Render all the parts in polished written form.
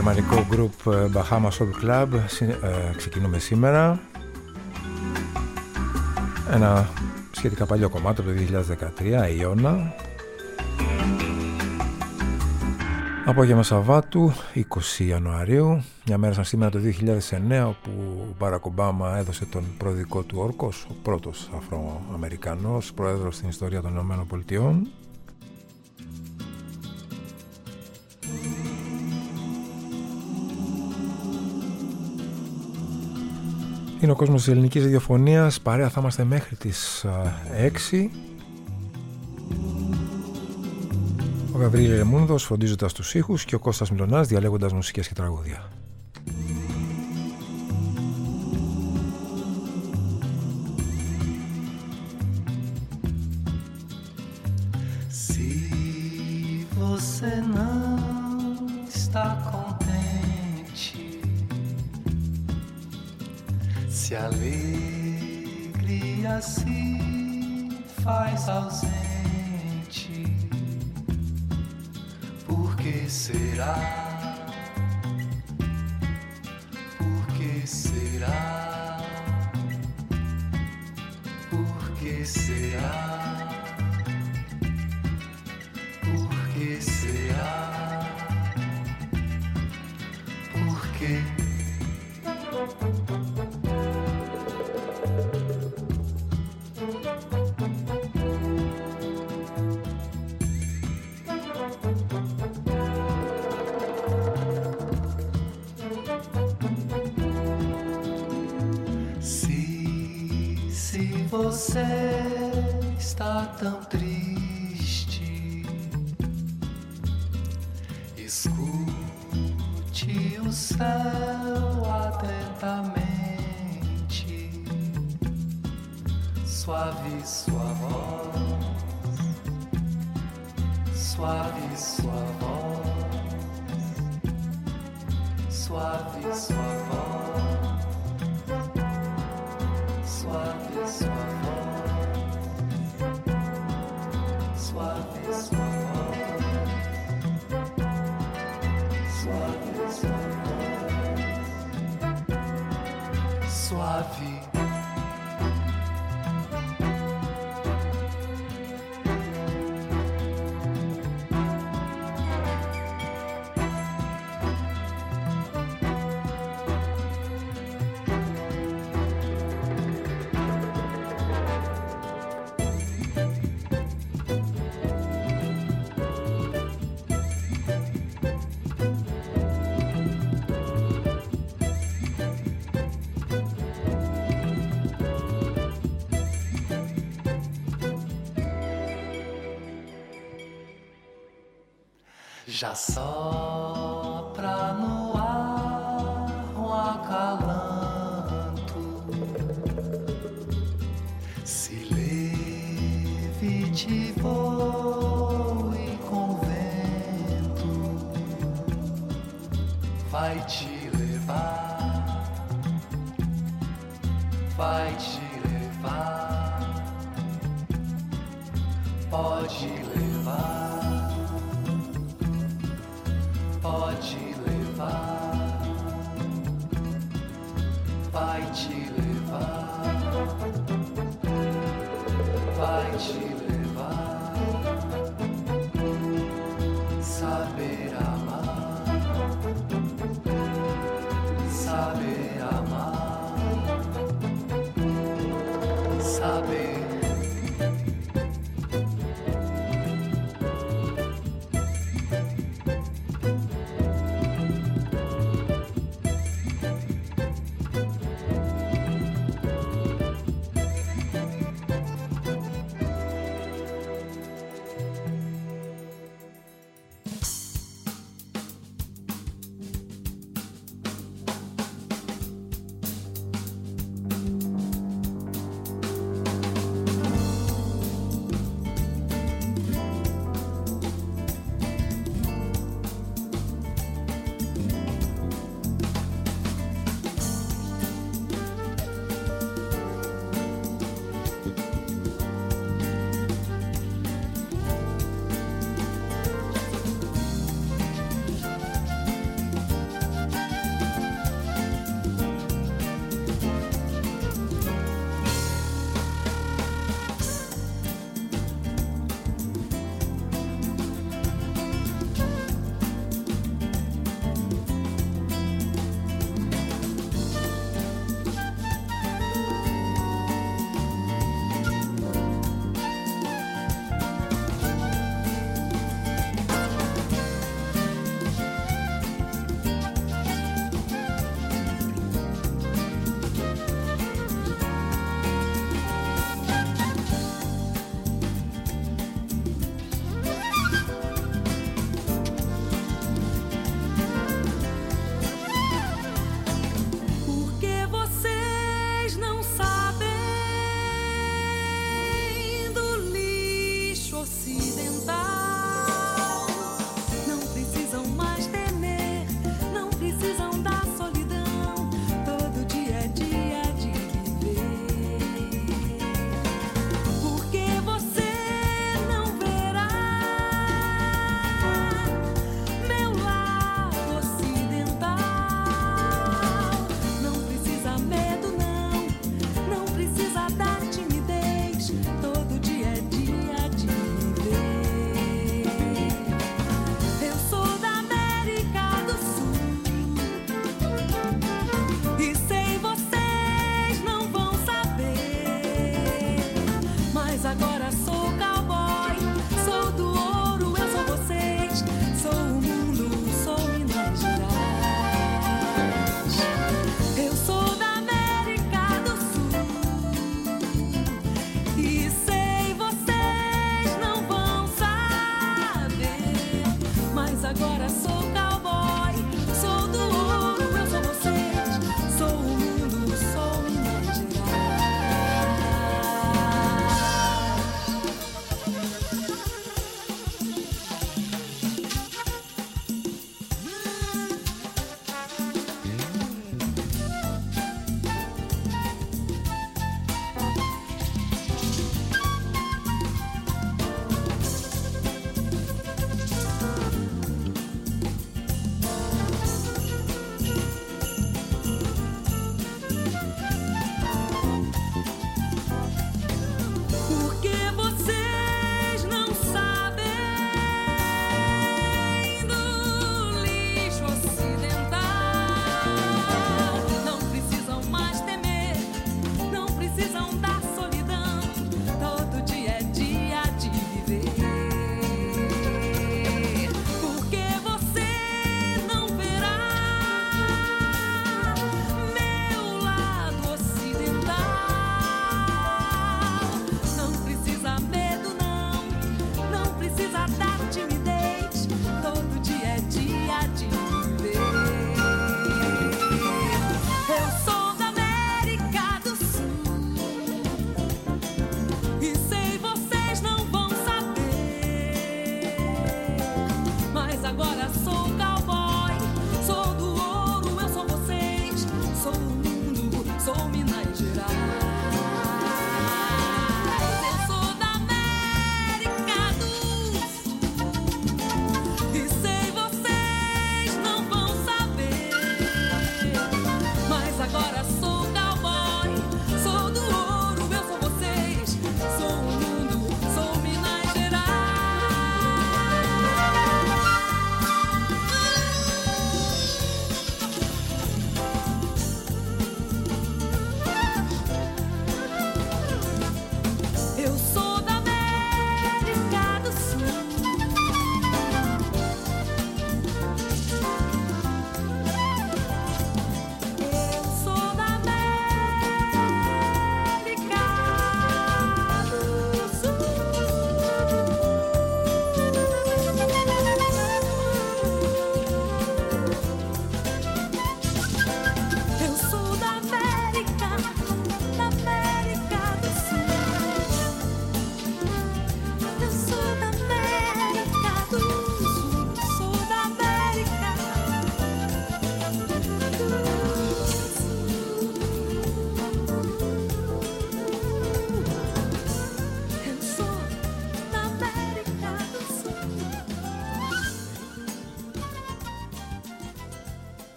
γερμανικό group Bahama Soul Club. Ξεκινούμε σήμερα ένα σχετικά παλιό κομμάτι από το 2013, Ιώνα. Απόγευμα Σαββάτου, 20 Ιανουαρίου, μια μέρα σαν σήμερα το 2009, όπου ο Μπάρακ Ομπάμα έδωσε τον προδικό του όρκος, ο πρώτος Αφροαμερικανός πρόεδρος στην ιστορία των ΗΠΑ. Είναι ο κόσμος της ελληνικής ραδιοφωνίας. Παρέα θα είμαστε μέχρι τις 6. Ο Γαβρίλη Λεμούνδος φροντίζοντας τους ήχους και ο Κώστας Μιλωνάς διαλέγοντας μουσικές και τραγούδια. Se a alegria se faz ausente, por que será? Por que será? Por que será? Por que será? Por que? Você está tão triste, escute o céu atentamente, suave sua voz, suave sua voz, suave sua voz, suave sua voz, suave sua voz, suave sua voz, suave. Já sopra no ar um acalanto, se levite voe com vento, vai te levar, vai te levar, pode levar. Pode levar, vai te levar, vai te levar, saber amar, saber amar, saber.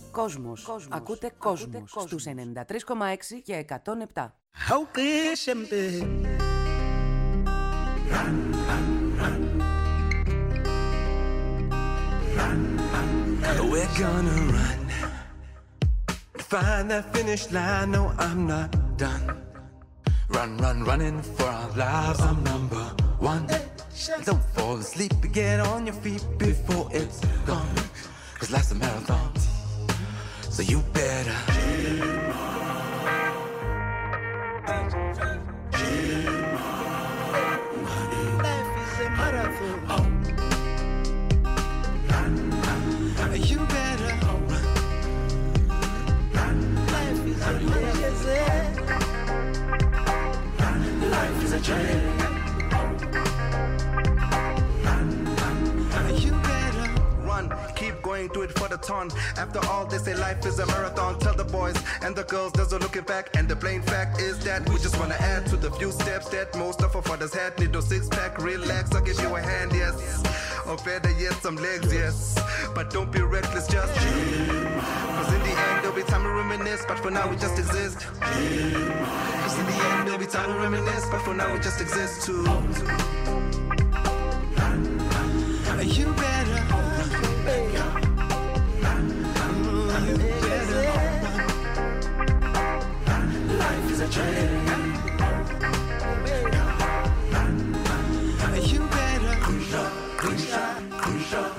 Κόσμος. Ακούτε Κόσμος στους 93,6 και 107. We're gonna run, find that finish line. No, I'm not done. Running for our lives. I'm number one. Don't fall asleep, get on your feet before it's gone. 'Cause life's a marathon, so you better. Life is a marathon. You better run. Life is a marathon. Life is a journey. You better run. Keep going, do it for the ton. After all, they say life is a marathon. Tell the boys and the girls there's no looking back. And the plain fact is that we just wanna add to the few steps that most of our fathers had. Need no six-pack, relax, I'll give you a hand, yes. Or better yet, some legs, yes. But don't be reckless, just cause in the end there'll be time to reminisce. But for now we just exist. Cause in the end there'll be time to reminisce. But for now we just exist too. You better life is a journey. You better cruise up.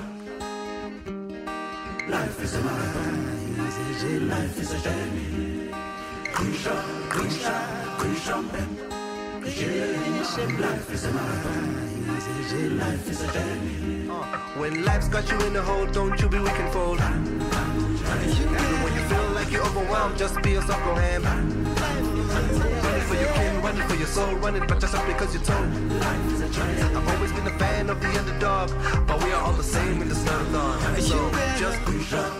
Life is a marathon. Life is a journey. Cruise up. Life is a marathon. Life is a journey. When life's got you in the hole, don't you be weak and fold. And when you feel like you're overwhelmed, just be yourself, go ham. Run it for your kin, run it for your soul, run it but just up because you're told. I've always been a fan of the underdog, but we are all the same in this marathon. So just cruise up.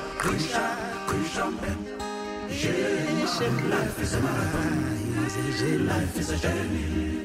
Life is a marathon. Life is a journey.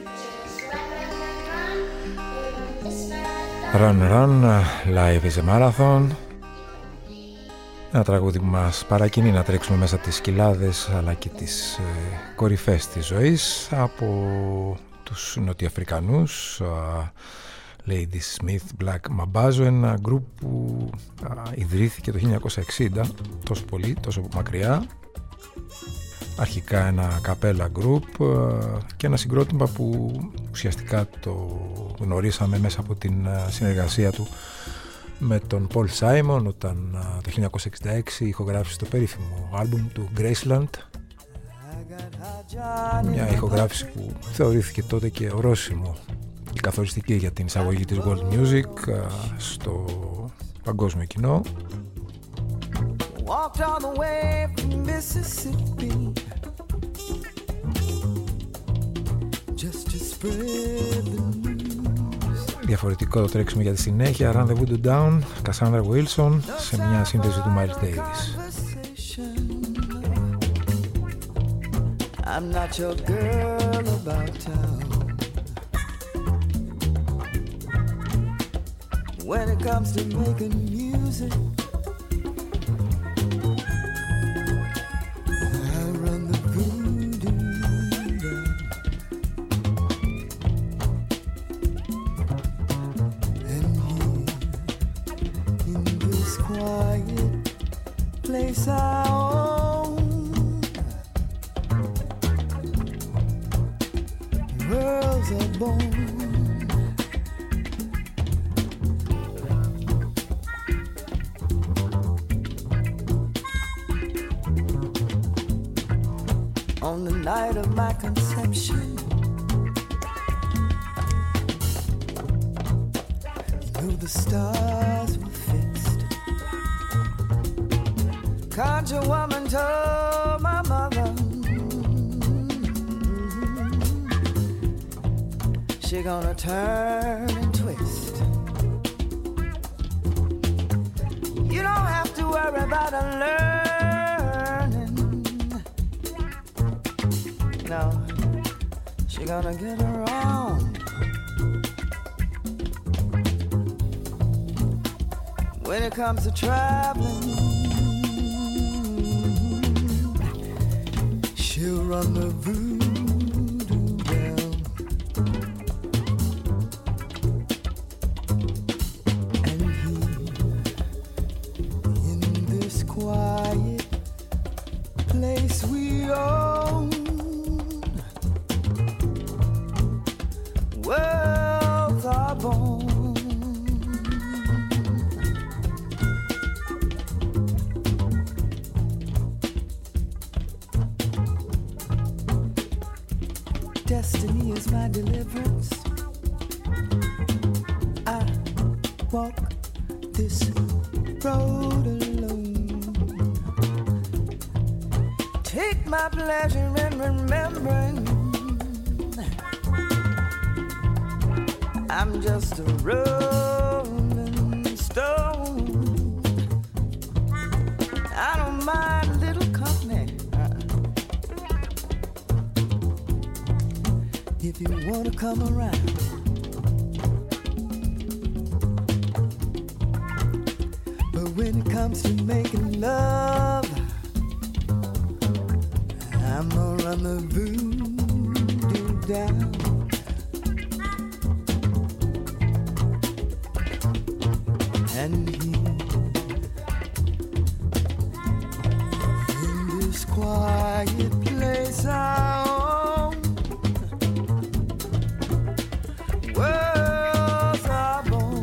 Run, life is a marathon. Ένα τραγούδι που μας παρακινεί να τρέξουμε μέσα από τις κοιλάδες αλλά και τις κορυφές της ζωής από τους Νοτιοαφρικανούς Lady Smith Black Mambazo, ένα γκρουπ που ιδρύθηκε το 1960, τόσο μακριά. Αρχικά ένα καπέλα γκρουπ και ένα συγκρότημα που ουσιαστικά το γνωρίσαμε μέσα από την συνεργασία του με τον Paul Simon όταν το 1966 ηχογράφησε το περίφημο άλμπουμ του Graceland, μια ηχογράφηση που θεωρήθηκε τότε και ορόσημο και καθοριστική για την εισαγωγή της world music στο παγκόσμιο κοινό. Walked all the way from Mississippi just to spread the news. Διαφορετικό το τρέξιμο για τη συνέχεια. Run the Voodoo Down, Cassandra Wilson σε μια σύνθεση του Miles Davis. I'm not your girl about town. When it comes to making music, I run the voodoo down. And here, in this quiet place I own, worlds are born. On the night of my conception, you know the stars were fixed. Conjure woman told my mother, she gonna turn and twist. You don't have to worry about a learning. No, she gonna get around. When it comes to traveling, run the voodoo bell. And here in this quiet place we own, worlds are born. Destiny is my deliverance. I walk this road alone. Take my pleasure in remembering I'm just a rolling stone. I don't mind little company if you wanna come around. But when it comes to making love, I'm gonna run the voodoo down. And here in this quiet place I own, worlds are born.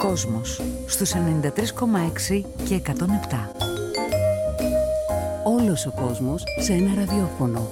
Κόσμος στους 93,6 και 107. Όλος ο κόσμος σε ένα ραδιόφωνο.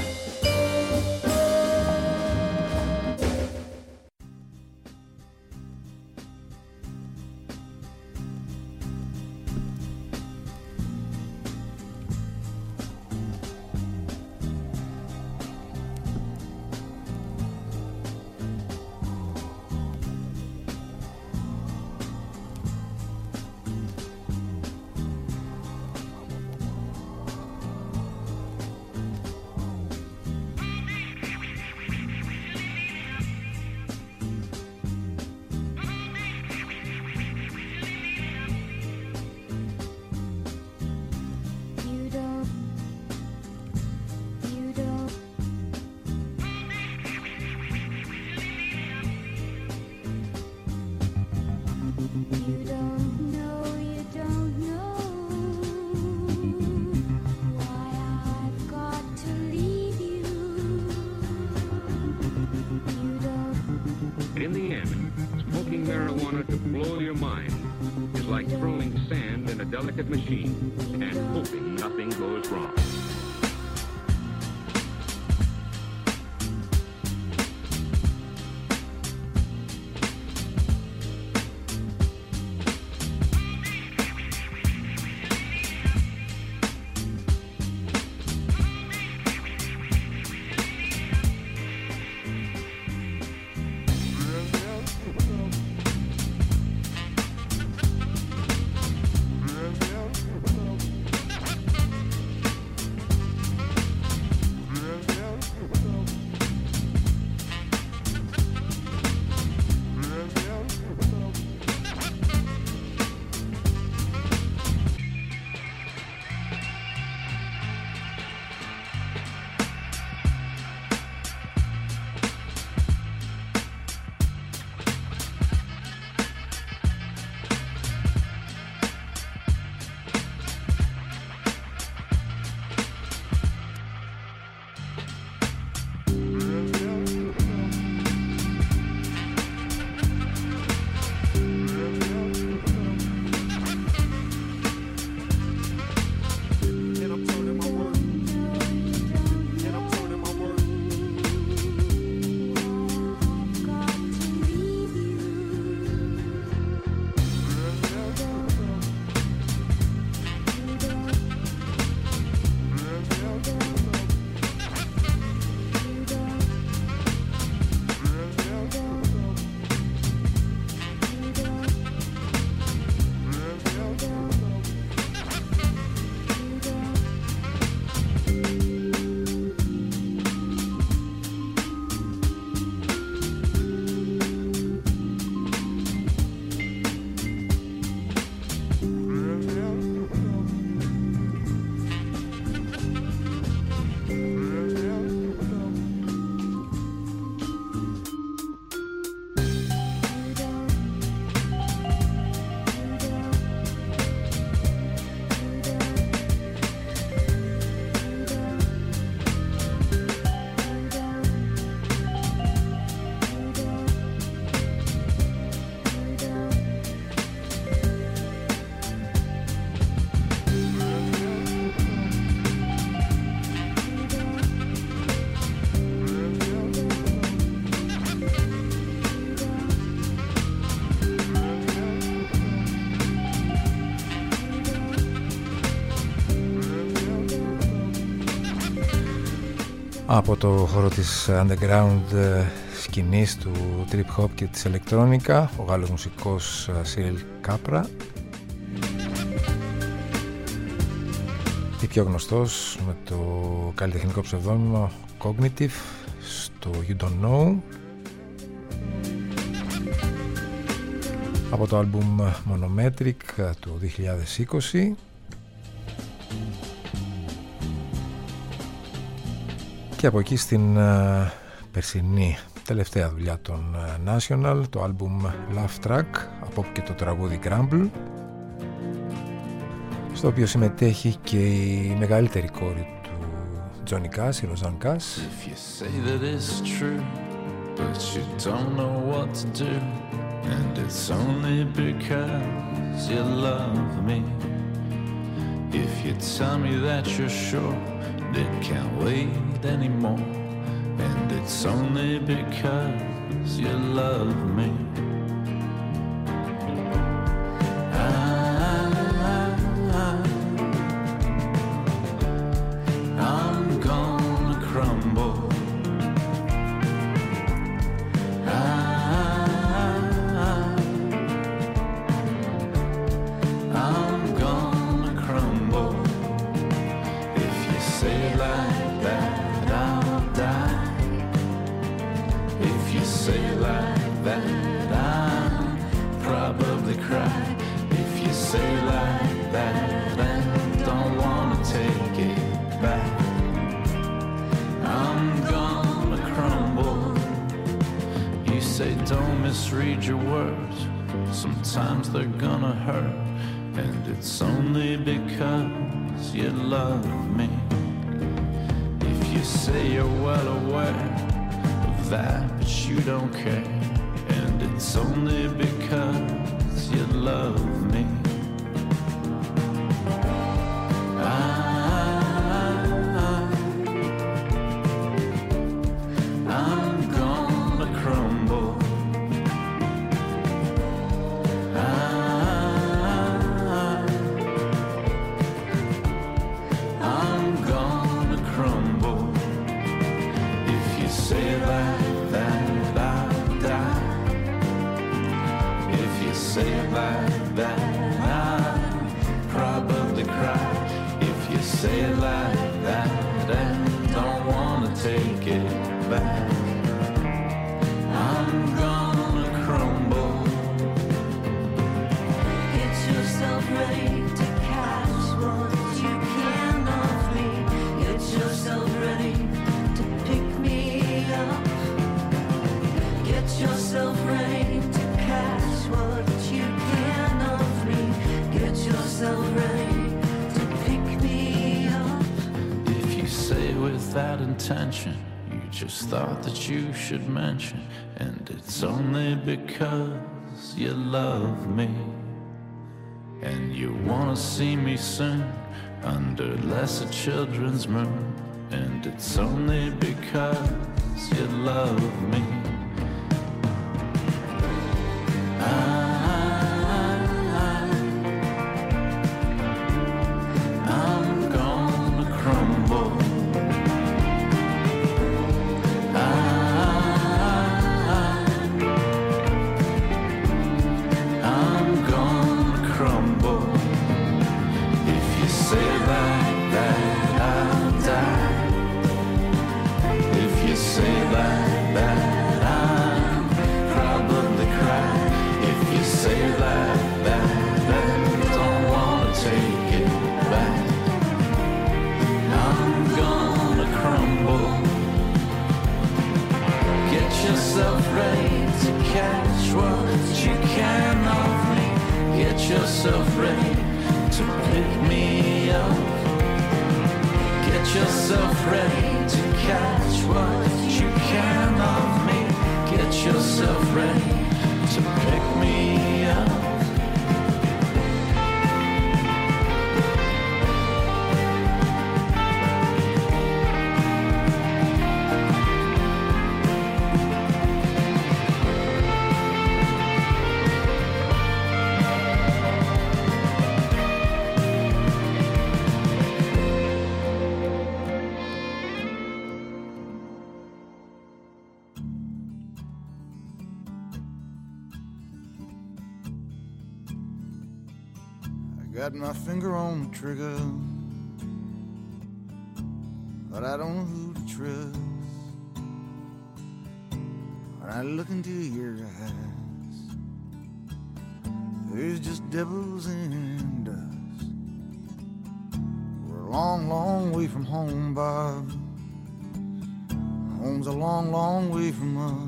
Από το χώρο της underground σκηνής του trip hop και της ηλεκτρόνικα, ο Γάλλος μουσικός Cyril Capra, ή πιο γνωστός με το καλλιτεχνικό ψευδόνυμο Cognitive στο You Don't Know, από το άλμπουμ Monometric του 2020. Και από εκεί στην περσινή τελευταία δουλειά των National, το άλμπουμ Laugh Track, από όπου και το τραγούδι Grumble, στο οποίο συμμετέχει και η μεγαλύτερη κόρη του Johnny Cash, η Rosanne Cash. If you say that it's true, but you don't know what to do, and it's only because you love me. If you tell me that you're sure, it can't wait anymore, and it's only because you love me. Misread your words, sometimes they're gonna hurt, and it's only because you love me. If you say you're well aware of that, but you don't care, and it's only because you love me. You just thought that you should mention, and it's only because you love me, and you wanna see me soon under lesser children's moon, and it's only because you love me. Got my finger on the trigger, but I don't know who to trust. When I look into your eyes, there's just devils and dust. We're a long, long way from home, Bob. Home's a long, long way from us.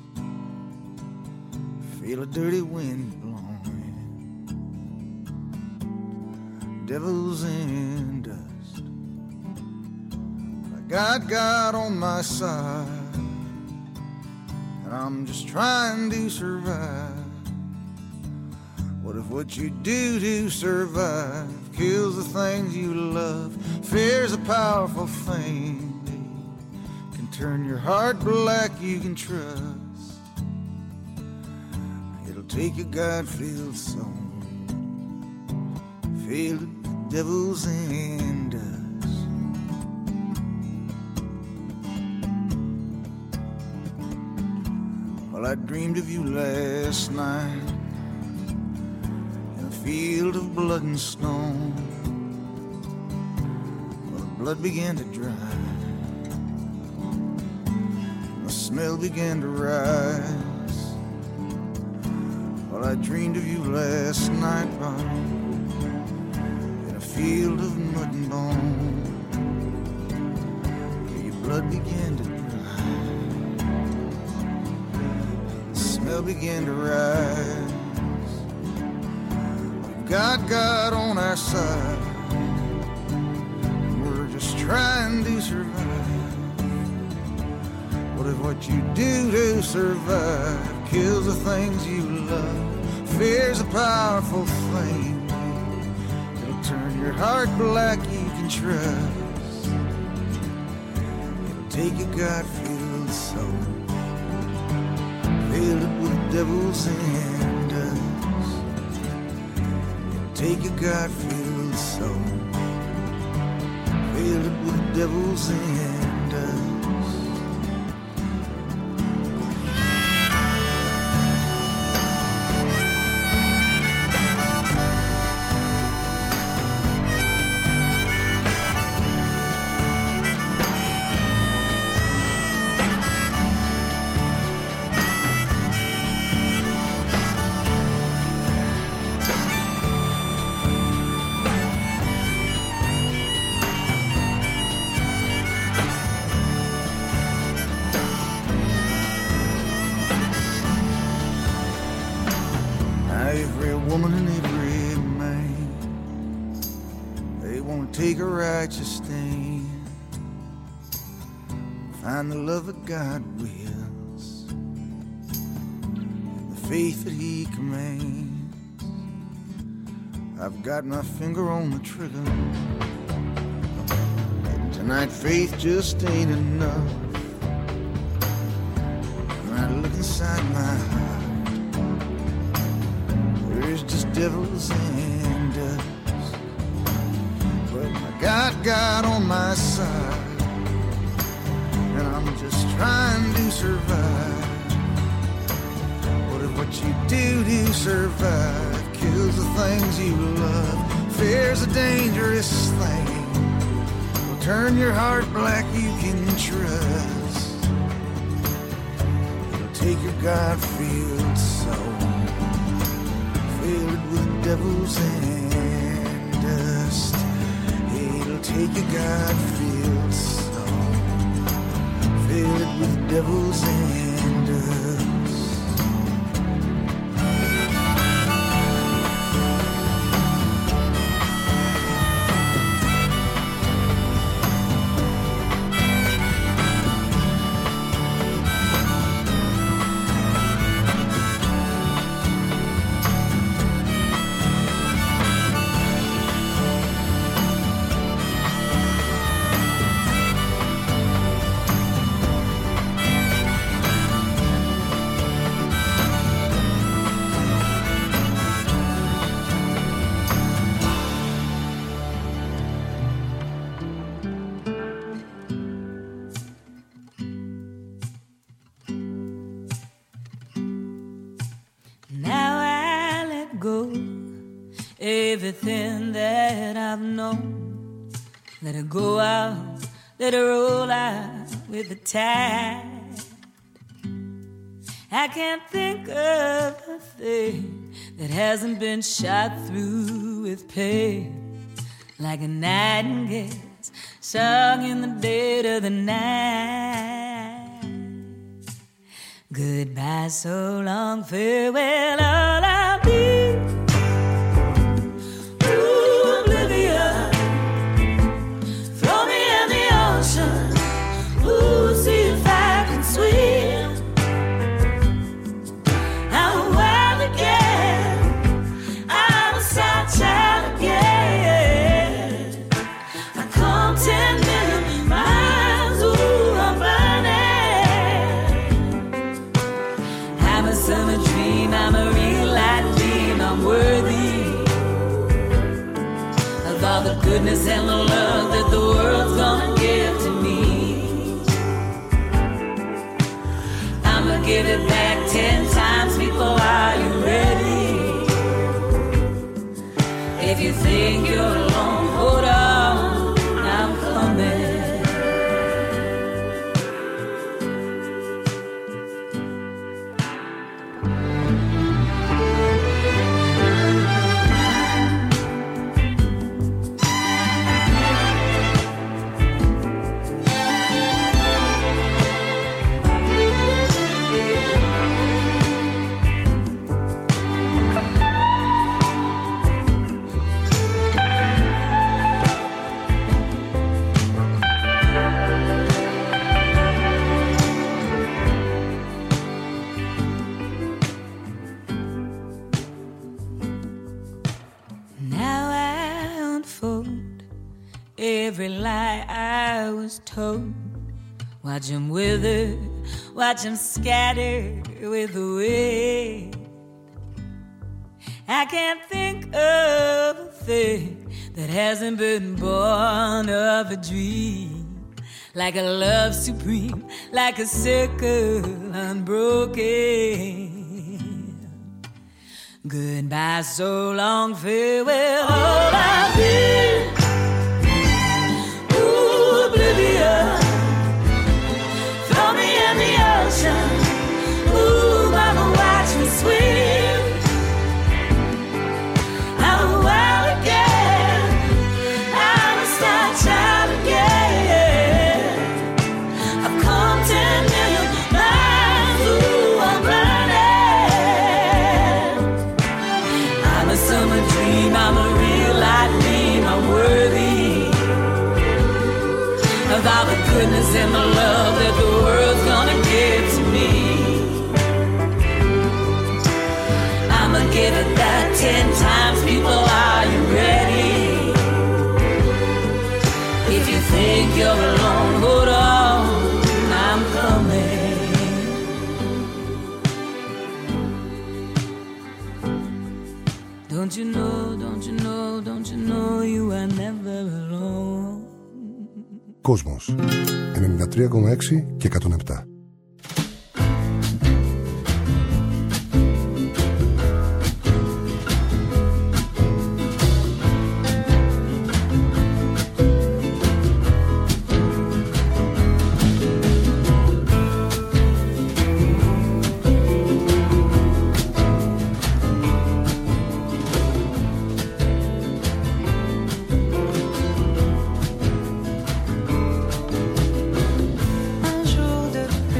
Feel a dirty wind blowing, devils and dust. I got God on my side, and I'm just trying to survive. What if what you do to survive kills the things you love? Fear's a powerful thing. It can turn your heart black, you can trust. It'll take a God-filled soul, filled with the devil's and dust. Well, I dreamed of you last night, field of blood and stone. Well, the blood began to dry, the smell began to rise. Well, I dreamed of you last night, Bonnie, in a field of mud and bone. Your blood began to dry, the smell began to rise. God on our side, we're just trying to survive. What if what you do to survive kills the things you love? Fear's a powerful thing. It'll turn your heart black, you can trust. It'll take a God-filled soul, fill it with devil's and dust. Take a God-filled soul, fill it with devil's and dust. Take a righteous stand, find the love that God wills, the faith that He commands. I've got my finger on the trigger, and tonight faith just ain't enough. When I look inside my heart, there's just devils and dust. God on my side, and I'm just trying to survive. What if what you do to survive kills the things you love? Fear's a dangerous thing, will turn your heart black, you can trust. It'll take your God-filled soul, fill it with devil's and dust. Take a God-filled soul, fill it with devil's and dust. Everything that I've known, let it go out, let it roll out with the tide. I can't think of a thing that hasn't been shot through with pain, like a nightingale's sung in the dead of the night. Goodbye, so long, farewell, all I'll be. goodness and the love that the world's gonna give to me. I'ma give it back 10 times, people, are you ready? If you think you're alone, hold on, I'm coming. Every lie I was told, watch them wither, watch them scatter with the wind. I can't think of a thing that hasn't been born of a dream, like a love supreme, like a circle unbroken. Goodbye, so long, farewell, all I've been. Oblivion, throw me in the ocean. Ooh, mama, watch me swim. I'm a wild again. I'm a star child again. I've come 10 million miles. Ooh, I'm burning. I'm a summer dream. I'm a real light dream. I'm worthy of all the goodness and the love that the world's gonna give to me. I'ma give it back 10 times, people, are you ready? If you think you're alone, hold on, I'm coming. Don't you know, don't you know, don't you know you are never alone. Κόσμος 93,6 και 107. Un jour de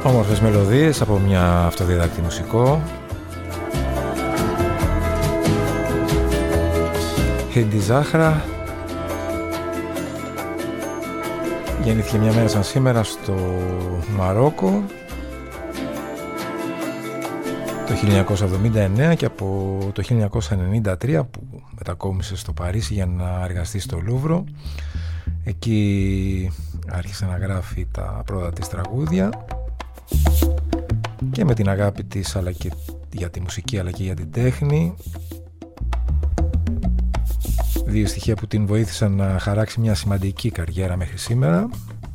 Όμορφες μελωδίες από μια αυτοδιδάκτη μουσικό. Χίντι Ζάχρα γεννήθηκε μια μέρα σαν σήμερα στο Μαρόκο το 1979 και από το 1993 που μετακόμισε στο Παρίσι για να εργαστεί στο Λούβρο. Εκεί άρχισε να γράφει τα πρώτα της τραγούδια και με την αγάπη της αλλά και για τη μουσική αλλά και για την τέχνη, δύο στοιχεία που την βοήθησαν να χαράξει μια σημαντική καριέρα μέχρι σήμερα.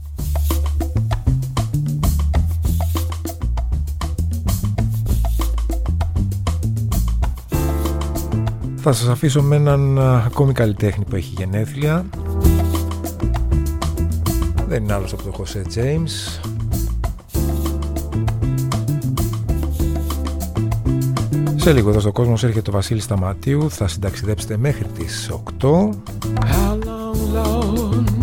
Θα σας αφήσω με έναν ακόμη καλλιτέχνη που έχει γενέθλια. Δεν είναι άλλος από τον Χωσέ Τζέιμς. Σε λίγο εδώ στο Κόσμος έρχεται ο Βασίλης Σταματίου. Θα συνταξιδέψετε μέχρι τις 8. How long, Lord?